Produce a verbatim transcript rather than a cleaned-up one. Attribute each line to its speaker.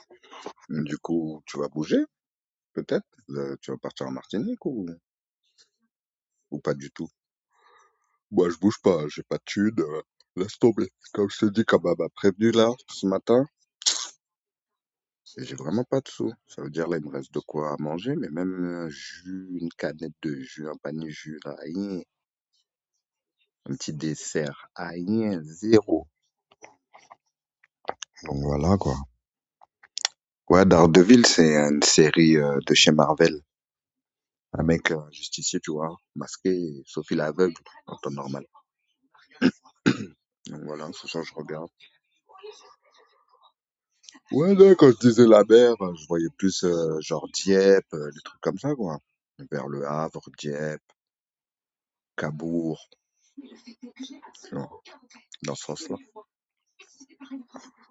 Speaker 1: Du coup, tu vas bouger, peut-être? Euh, tu vas partir en Martinique ou, ou pas du tout? Moi, je bouge pas, j'ai pas de thune, euh, laisse tomber. Comme je te dis, comme elle m'a prévenu là, ce matin, et j'ai vraiment pas de sous. Ça veut dire là, il me reste de quoi manger, mais même un jus, une canette de jus, un panier de jus, là, rien. Un petit dessert, rien, zéro. Donc voilà quoi. Ouais, Daredevil, c'est une série euh, de chez Marvel. Un mec euh, justicier, tu vois, masqué, sauf il est aveugle en temps normal. Donc voilà, c'est ça que je regarde. Ouais, là, quand je disais la mer, euh, je voyais plus euh, genre Dieppe, euh, des trucs comme ça, quoi. Vers le Havre, Dieppe, Cabourg, tu vois, dans ce sens-là.